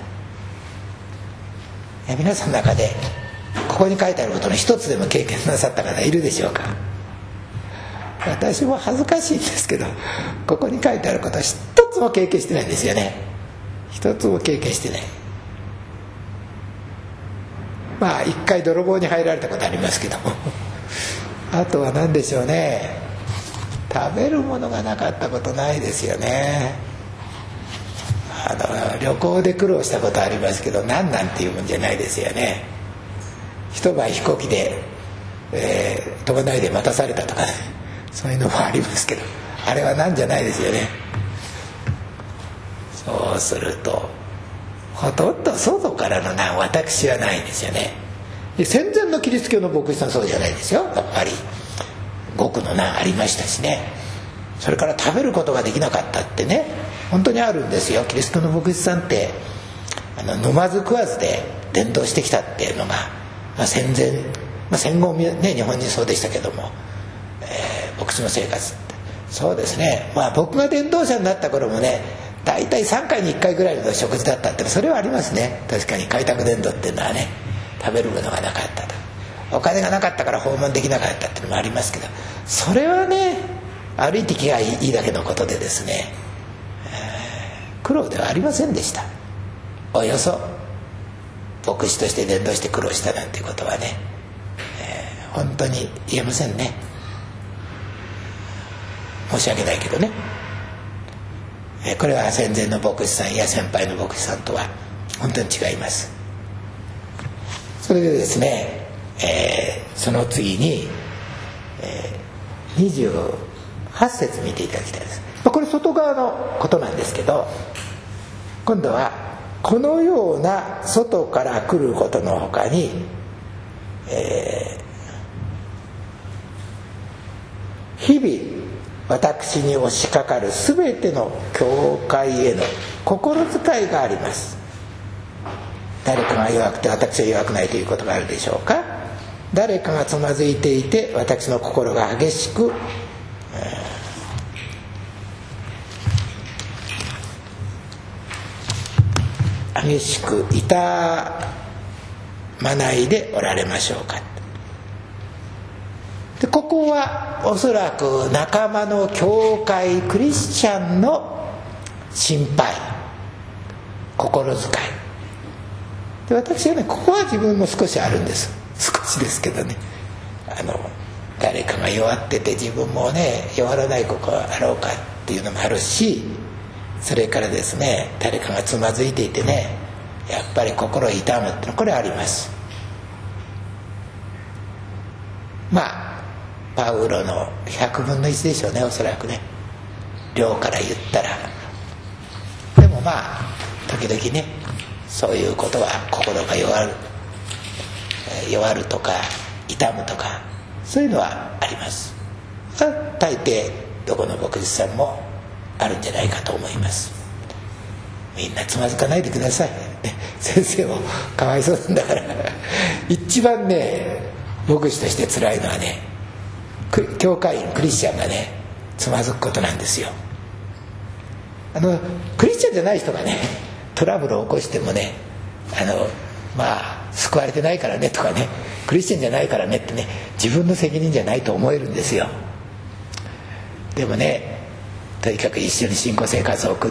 や皆さんの中でここに書いてあることの一つでも経験なさった方いるでしょうか。私も恥ずかしいんですけどここに書いてあることは一つも経験してないんですよね。一つも経験してない。まあ一回泥棒に入られたことありますけどもあとは何でしょうね、食べるものがなかったことないですよね。あの旅行で苦労したことありますけど何なんていうもんじゃないですよね。 一晩飛行機で、えー、飛ばないで待たされたとかね、そういうのもありますけど、あれはなんじゃないですよね。そうするとほとんど外からの難私はないんですよね。で戦前のキリスト教の牧師さんそうじゃないですよ。やっぱり獄の難ありましたしね。それから食べることができなかったってね、本当にあるんですよ。キリストの牧師さんってあの飲まず食わずで伝道してきたっていうのが、まあ、戦前、まあ、戦後ね日本人そうでしたけども、えー、牧師の生活ってそうですね。まあ僕が伝道者になった頃もね、大体さんかいにいっかいぐらいの食事だったって、それはありますね。確かに開拓伝道っていうのはね、食べるものがなかったと、お金がなかったから訪問できなかったっていうのもありますけど、それはね歩いてきがいいだけのことでですね、えー、苦労ではありませんでした。およそ牧師として伝道して苦労したなんていうことはね、えー、本当に言えませんね。申し訳ないけどね。えー、これは戦前の牧師さんや先輩の牧師さんとは本当に違います。それでですね、えー、その次に、えー、にじゅうはち節見ていただきたいです。これ外側のことなんですけど、今度はこのような外から来ることのほかに、えー、日々私に押しかかるすべての教会への心遣いがあります。誰かが弱くて私は弱くないということがあるでしょうか。誰かがつまずいていて私の心が激しく、えー、激しく痛まないでおられましょうか。でここはおそらく仲間の教会クリスチャンの心配、心遣いで、私はねここは自分も少しあるんです。少しですけどね、あの誰かが弱ってて自分もね弱らない心あろうかっていうのもあるし、それからですね誰かがつまずいていてねやっぱり心痛むってのこれあります。まあパウロのひゃくぶんのいちでしょうね、おそらくね、量から言ったら。でもまあ時々ねそういうことは心が弱る弱るとか痛むとかそういうのはあります。大抵どこの牧師さんもあるんじゃないかと思います。みんなつまずかないでください先生もかわいそうなんだから一番ね牧師として辛いのはね教会員クリスチャンがねつまずくことなんですよ。あのクリスチャンじゃない人がねトラブルを起こしてもね、あのまあ救われてないからねとかね、クリスチャンじゃないからねってね自分の責任じゃないと思えるんですよ。でもねとにかく一緒に信仰生活を送って、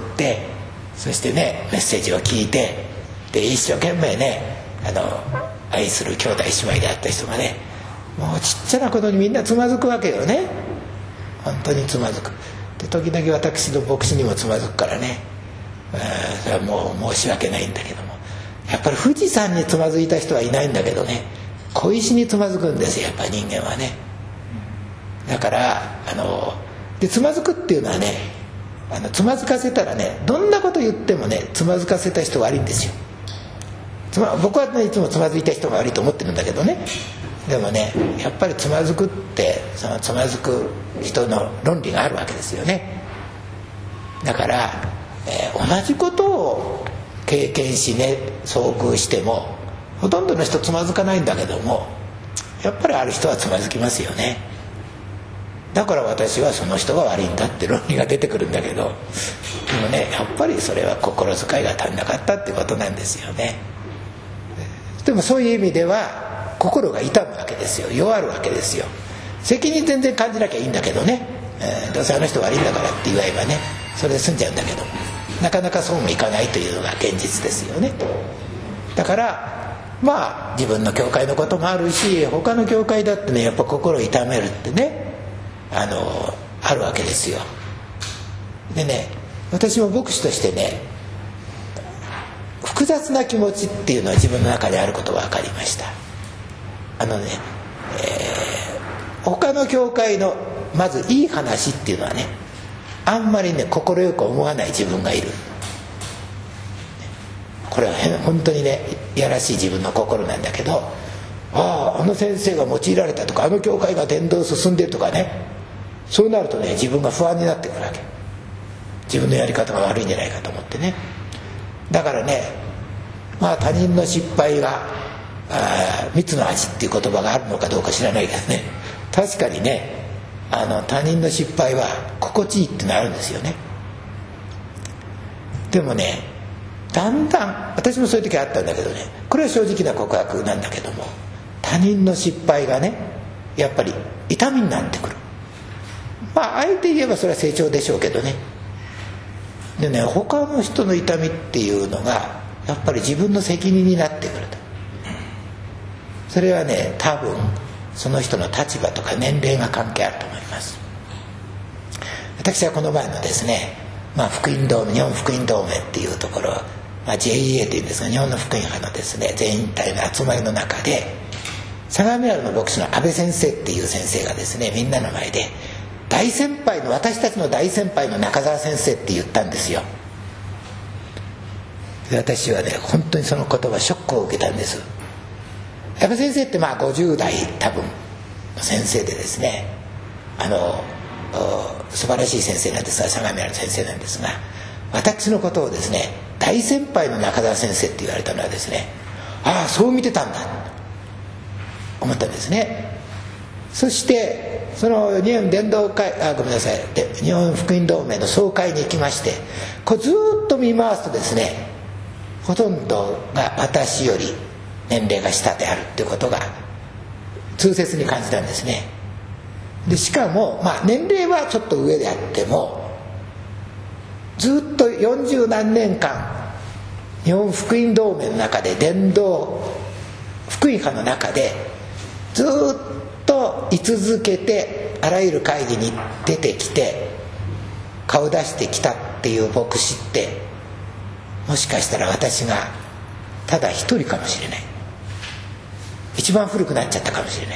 そしてねメッセージを聞いて、で一生懸命ねあの愛する兄弟姉妹であった人がねもうちっちゃなことにみんなつまずくわけよね。本当につまずく。で時々私の牧師にもつまずくからね、それはもう申し訳ないんだけども、やっぱり富士山につまずいた人はいないんだけどね小石につまずくんですよ、やっぱ人間はね。だからあのでつまずくっていうのはね、あのつまずかせたらねどんなこと言ってもねつまずかせた人悪いんですよ。つま僕は、ね、いつもつまずいた人が悪いと思ってるんだけどね、でもねやっぱりつまずくってそのつまずく人の論理があるわけですよね。だから、えー、同じことを経験しね遭遇してもほとんどの人つまずかないんだけども、やっぱりある人はつまずきますよね。だから私はその人が悪いんだって論理が出てくるんだけど、でもねやっぱりそれは心遣いが足んなかったってことなんですよね。でもそういう意味では心が痛むわけですよ、弱るわけですよ。責任全然感じなきゃいいんだけどね、えー、どうせあの人悪いんだからって言えばねそれで済んじゃうんだけど、なかなかそうもいかないというのが現実ですよね。だからまあ自分の教会のこともあるし、他の教会だってねやっぱ心を痛めるってねあのあるわけですよ。でね私も牧師としてね複雑な気持ちっていうのは自分の中であることが分かりました。 あのね、えー、他の教会のまずいい話っていうのはね、あんまりね快く思わない自分がいる。これは本当にねいやらしい自分の心なんだけど、あああの先生が用いられたとか、あの教会が伝道進んでるとかね、そうなるとね自分が不安になってくるわけ。自分のやり方が悪いんじゃないかと思ってね。だからね、まあ他人の失敗があ蜜の味っていう言葉があるのかどうか知らないけどね、確かにね、あの他人の失敗は心地いいってのあるんですよね。でもね、だんだん私もそういう時あったんだけどね、これは正直な告白なんだけども、他人の失敗がねやっぱり痛みになってくる。まああえて言えばそれは成長でしょうけどね。でね、他の人の痛みっていうのがやっぱり自分の責任になってくると。それはね多分その人の立場とか年齢が関係あると思います。私はこの前のですね、まあ、福音同盟、日本福音同盟っていうところ、まあ、ジェイイーエー というんですが、日本の福音派のですね全員体の集まりの中で、相模原の牧師の安倍先生っていう先生がですね、みんなの前で大先輩の、私たちの大先輩の中澤先生って言ったんですよ。で私はね本当にその言葉ショックを受けたんです。安倍先生ってまあごじゅう代多分の先生でですね、あの素晴らしい先生なんですが、相模原の先生なんですが、私のことをですね大先輩の中澤先生って言われたのはですね、ああそう見てたんだと思ったんですね。そしてその日本伝道会、あごめんなさいで日本福音同盟の総会に行きまして、こうずっと見回すとですね、ほとんどが私より年齢が下であるっていうことが痛切に感じたんですね。でしかも、まあ、年齢はちょっと上であっても、ずっとよんじゅう何年間日本福音同盟の中で、伝道福音派の中でずっと居続けて、あらゆる会議に出てきて顔出してきたっていう牧師って、もしかしたら私がただ一人かもしれない、一番古くなっちゃったかもしれない。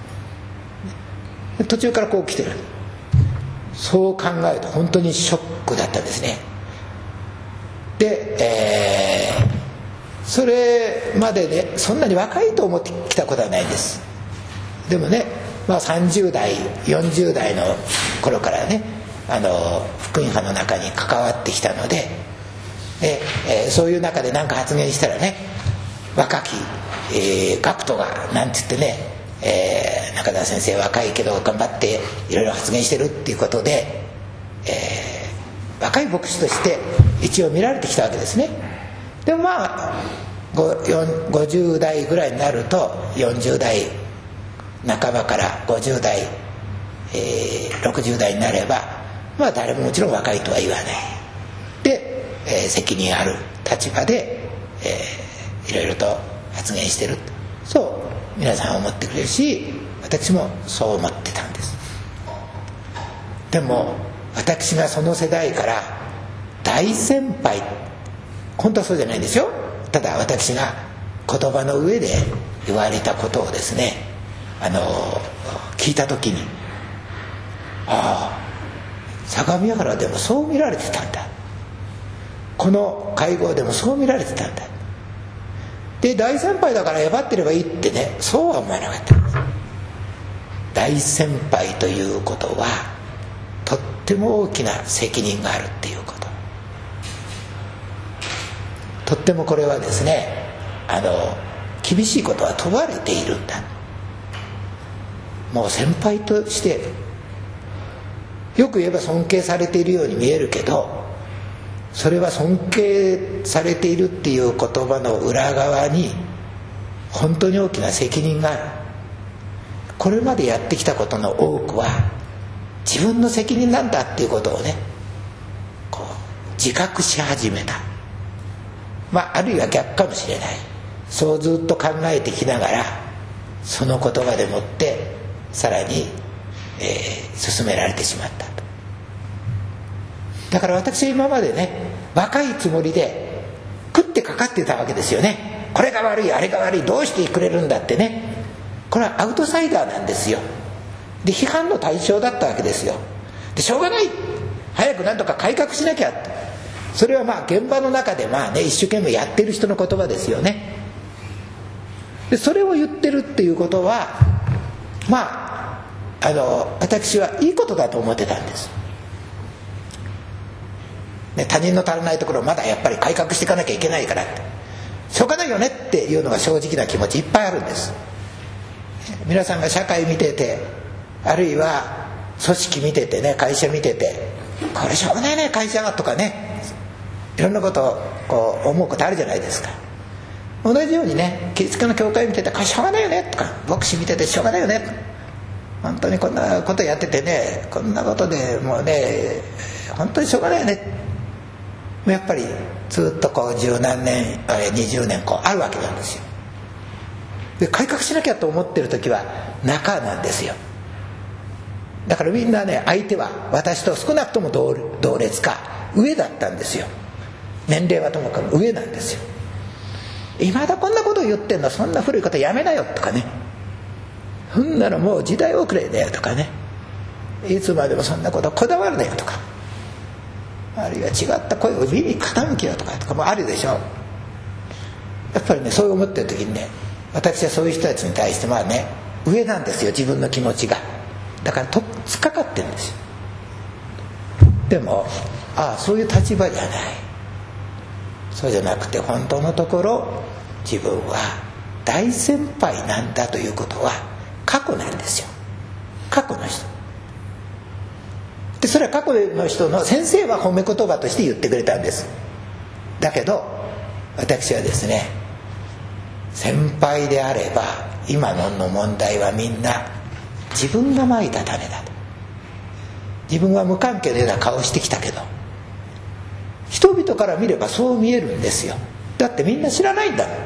途中からこう来てる。そう考えると本当にショックだったんですね。で、えー、それまでねそんなに若いと思ってきたことはないんです。でもね、まあ、さんじゅう代よんじゅう代の頃からね、あの福音派の中に関わってきたので、で、えー、そういう中で何か発言したらね、若き、えー、学徒がなんて言ってね、えー、中澤先生若いけど頑張っていろいろ発言してるっていうことで、えー、若い牧師として一応見られてきたわけですね。でもまあごじゅう代ぐらいになると、よんじゅう代半ばからごじゅう代、えー、ろくじゅう代になれば、まあ誰ももちろん若いとは言わないで、えー、責任ある立場で、えー、いろいろと発言してる、そう皆さん思ってくれるし、私もそう思ってたんです。でも私がその世代から大先輩、本当はそうじゃないんですよ。ただ私が言葉の上で言われたことをですね、あの聞いた時に、ああ相模原でもそう見られてたんだ、この会合でもそう見られてたんだ、で大先輩だからえばってればいいってね、そうは思わなかったんです。大先輩ということはとっても大きな責任があるっていうこと、とってもこれはですね、あの厳しいことは問われているんだ。もう先輩としてよく言えば尊敬されているように見えるけど、それは尊敬されているっていう言葉の裏側に本当に大きな責任がある。これまでやってきたことの多くは自分の責任なんだっていうことをね、こう自覚し始めた。まああるいは逆かもしれない。そうずっと考えてきながら、その言葉でもってさらに、えー、進められてしまったと。だから私は今までね、若いつもりで食ってかかってたわけですよね。これが悪いあれが悪い、どうしてくれるんだってね、 これはアウトサイダーなんですよ。で批判の対象だったわけですよ。でしょうがない、早くなんとか改革しなきゃって、それはまあ現場の中でまあね一生懸命やってる人の言葉ですよね。でそれを言ってるっていうことはまああの私はいいことだと思ってたんです、ね、他人の足らないところをまだやっぱり改革していかなきゃいけないからってしょうがないよねっていうのが正直な気持ちいっぱいあるんです。皆さんが社会見てて、あるいは組織見ててね、会社見てて、これしょうがないね会社がとかね、いろんなことをこう思うことあるじゃないですか。同じようにね、キリスト教の教会見ててこれしょうがないよねとか、牧師見ててしょうがないよね、本当にこんなことやっててね、こんなことでもうね本当にしょうがないよね、やっぱりずっとこう十何年にじゅうねんこうあるわけなんですよ。で改革しなきゃと思ってる時は中なんですよ。だからみんなね、相手は私と少なくとも 同, 同列か上だったんですよ。年齢はともかく上なんですよ。今だこんなことを言ってんの、そんな古いことやめなよとかね、そんなのもう時代遅れだよとかね、いつまでもそんなことこだわるなよとか、あるいは違った声を耳傾きよとかとかもあるでしょ。やっぱりね、そう思ってる時にね、私はそういう人たちに対してまあね上なんですよ、自分の気持ちが。だからとっつかかってるんですよ。でもああそういう立場じゃない、そうじゃなくて本当のところ自分は大先輩なんだということは過去なんですよ。過去の人で、それは過去の人の先生は褒め言葉として言ってくれたんです。だけど私はですね、先輩であれば今の問題はみんな自分がまいた種だと。自分は無関係のような顔をしてきたけど、人々から見ればそう見えるんですよ。だってみんな知らないんだもん。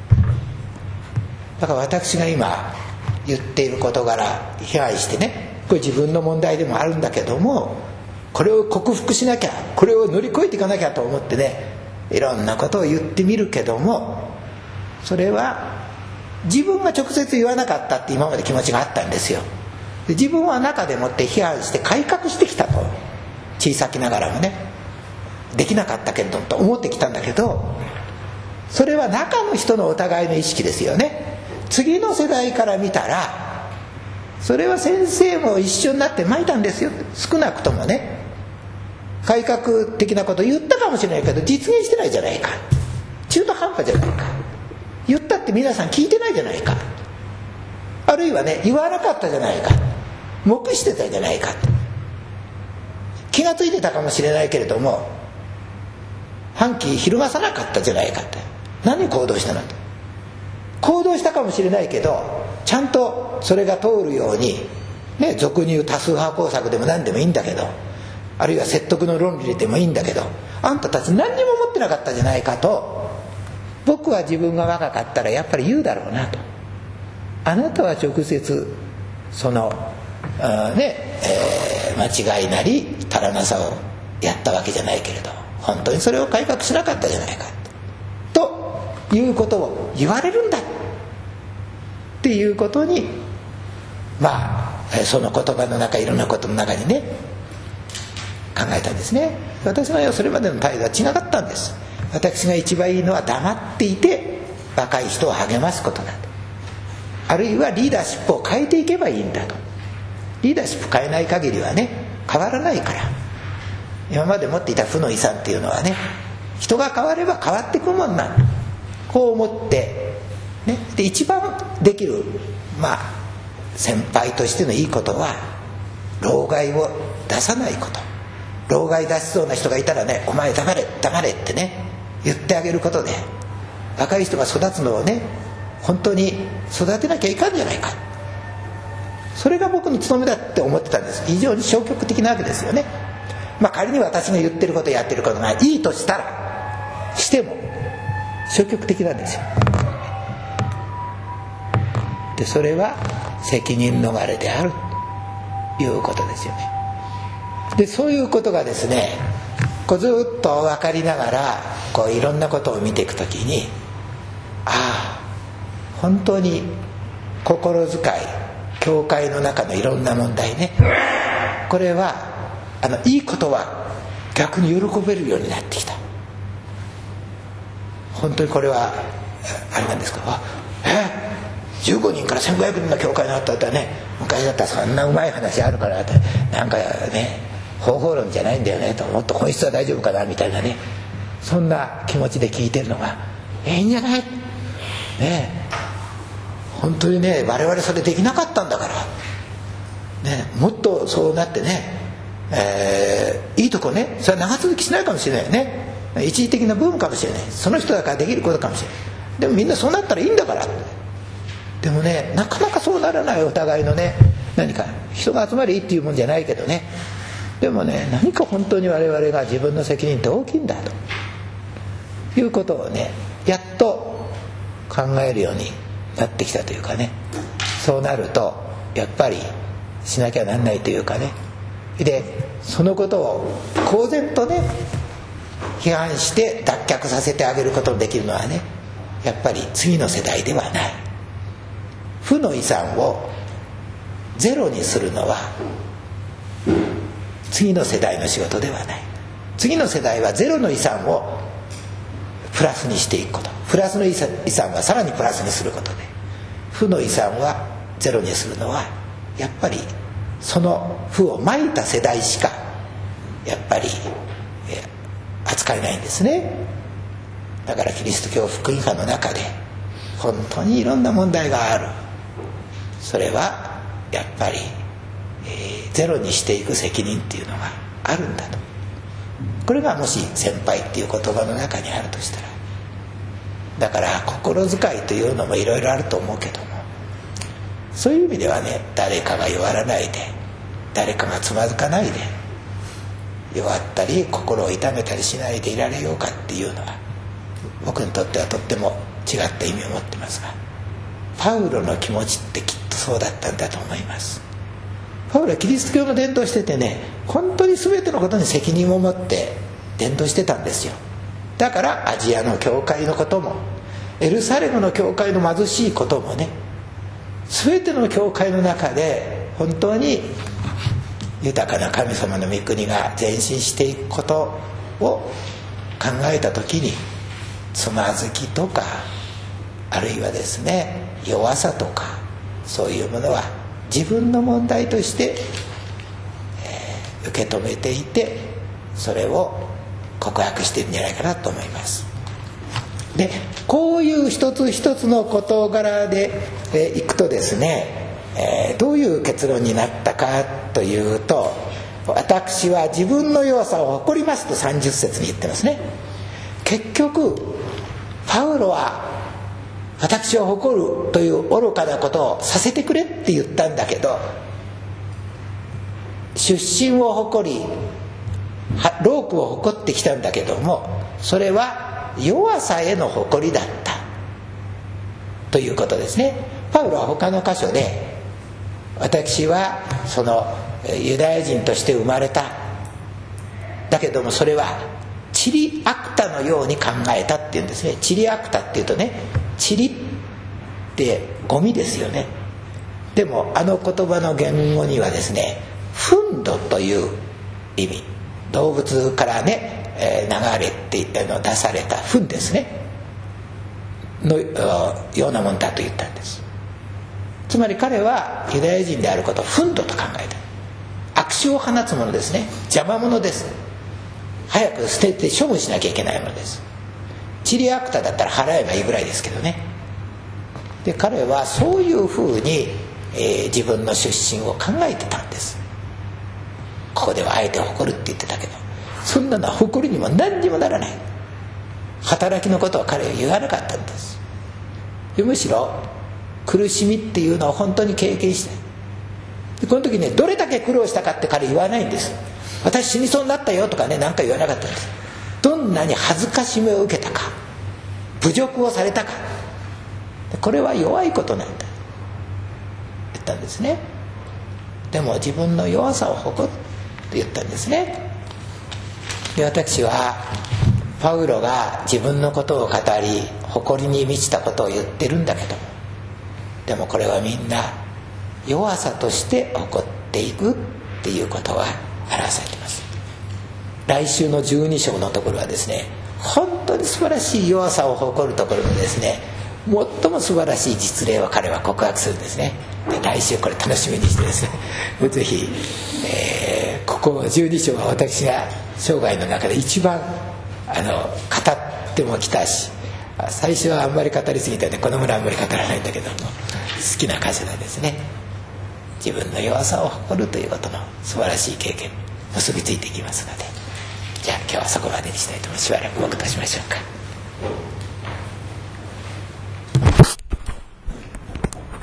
だから私が今言っている事柄批判してね、これ自分の問題でもあるんだけども、これを克服しなきゃ、これを乗り越えていかなきゃと思ってね、いろんなことを言ってみるけども、それは自分が直接言わなかったって今まで気持ちがあったんですよ。で自分は中でもって批判して改革してきたと、小さきながらもね、できなかったけどと思ってきたんだけど、それは中の人のお互いの意識ですよね。次の世代から見たらそれは先生も一緒になってまいたんですよ。少なくともね、改革的なこと言ったかもしれないけど実現してないじゃないか、中途半端じゃないか、言ったって皆さん聞いてないじゃないか、あるいはね言わなかったじゃないか、黙してたじゃないか、気がついてたかもしれないけれども反旗翻さなかったじゃないかって、何行動したのと。行動したかもしれないけどちゃんとそれが通るようにね、俗に言う多数派工作でも何でもいいんだけど、あるいは説得の論理でもいいんだけど、あんたたち何にも持ってなかったじゃないかと僕は自分が若かったらやっぱり言うだろうなと。あなたは直接そのあ、ねえー、間違いなり足らなさをやったわけじゃないけれど、本当にそれを改革しなかったじゃないかということを言われるんだっていうことに、まあその言葉の中、いろんなことの中にね考えたんですね。私のそれまでの態度は違かったんです。私が一番いいのは黙っていて若い人を励ますことだと、あるいはリーダーシップを変えていけばいいんだと。リーダーシップ変えない限りはね変わらないから、今まで持っていた負の遺産っていうのはね、人が変われば変わっていくもんなんだ、こう思って、ね、で一番できる、まあ、先輩としてのいいことは老害を出さないこと。老害出しそうな人がいたらね、お前黙れ黙れってね言ってあげることで、若い人が育つのをね本当に育てなきゃいかんじゃないか、それが僕の務めだって思ってたんです。非常に消極的なわけですよね。まあ仮に私が言ってることやってることがいいとしたらしても消極的なんですよ。でそれは責任逃れであるということですよね。でそういうことがですね、こうずっと分かりながらこういろんなことを見ていくときに、ああ本当に心遣い、教会の中のいろんな問題ね、これはあのいいことは逆に喜べるようになってきた。本当にこれはあれなんですか、あえじゅうごにんからせんごひゃくにんの教会になったってね、昔だったらそんなうまい話あるからってなんかね方法論じゃないんだよねと、もっと本質は大丈夫かなみたいなね、そんな気持ちで聞いてるのがええんじゃないねえ、本当にね我々それできなかったんだから、ね、もっとそうなってね、えー、いいとこね、それは長続きしないかもしれないね、一時的なブームかもしれない、その人だからできることかもしれない、でもみんなそうなったらいいんだから。でもねなかなかそうならない、お互いのね何か人が集まりいいっていうもんじゃないけどね、でもね何か本当に我々が自分の責任って大きいんだということをねやっと考えるようになってきたというかね、そうなるとやっぱりしなきゃなんないというかね、でそのことを公然とね批判して脱却させてあげることのできるのはねやっぱり次の世代ではない。負の遺産をゼロにするのは次の世代の仕事ではない。次の世代はゼロの遺産をプラスにしていくこと、プラスの遺産はさらにプラスにすることで、負の遺産はゼロにするのはやっぱりその負をまいた世代しかやっぱり扱えないんですね。だからキリスト教福音派の中で本当にいろんな問題がある。それはやっぱり、えー、ゼロにしていく責任っていうのがあるんだと。これがもし先輩っていう言葉の中にあるとしたら、だから心遣いというのもいろいろあると思うけども、そういう意味ではね誰かが弱らないで、誰かがつまずかないで、弱ったり心を痛めたりしないでいられようかっていうのは僕にとってはとっても違った意味を持ってますが、パウロの気持ちってきっとそうだったんだと思います。パウロはキリスト教の伝道しててね、本当に全てのことに責任を持って伝道してたんですよ。だからアジアの教会のこともエルサレムの教会の貧しいこともね、全ての教会の中で本当に豊かな神様の御国が前進していくことを考えた時に、つまずきとかあるいはですね弱さとかそういうものは自分の問題として、えー、受け止めていて、それを告白しているんじゃないかなと思います。でこういう一つ一つの事柄で、えー、いくとですね、えー、どういう結論になったかというと、私は自分の弱さを誇りますとさんじゅっ節に言ってますね。結局パウロは私を誇るという愚かなことをさせてくれって言ったんだけど、出身を誇り労苦を誇ってきたんだけども、それは弱さへの誇りだったということですね。パウロは他の箇所で、私はそのユダヤ人として生まれた、だけどもそれはチリアクタのように考えたっていうんですね。チリアクタっていうとね、チリってゴミですよね。でもあの言葉の言語にはですね、糞土という意味、動物からね、えー、流れてあの出された糞ですねのようなもんだと言ったんです。つまり彼はユダヤ人であることを糞土と考えた。悪臭を放つものですね、邪魔者です。早く捨てて処分しなきゃいけないものです。チリアクタだったら払えばいいぐらいですけどね。で彼はそういうふうに、えー、自分の出身を考えてたんです。ここではあえて誇るって言ってたけど、そんなのは誇りにも何にもならない。働きのことは彼は言わなかったんです。むしろ苦しみっていうのを本当に経験した。でこの時ね、どれだけ苦労したかって彼言わないんです。私死にそうになったよとかね、何か言わなかったんです。どんなに恥ずかしめを受けたか、侮辱をされたか、これは弱いことなんだ言ったんですね。でも自分の弱さを誇るって言ったんですね。で私はパウロが自分のことを語り誇りに満ちたことを言ってるんだけど、 でもこれはみんな弱さとして起こっていくっていうことが表されています。来週のじゅうに章のところはですね、本当に素晴らしい弱さを誇るところでですね、最も素晴らしい実例を彼は告白するんですね。で来週これ楽しみにしてですねぜひ、えー、ここじゅうに章は私が生涯の中で一番あの語ってもきたし、最初はあんまり語りすぎたのでこの村はあんまり語らないんだけども、好きな箇所がですね、自分の弱さを誇るということの素晴らしい経験に結びついていきますので、じゃあ今日はそこまでにしたいと思います。しばらく黙祷しましょうか。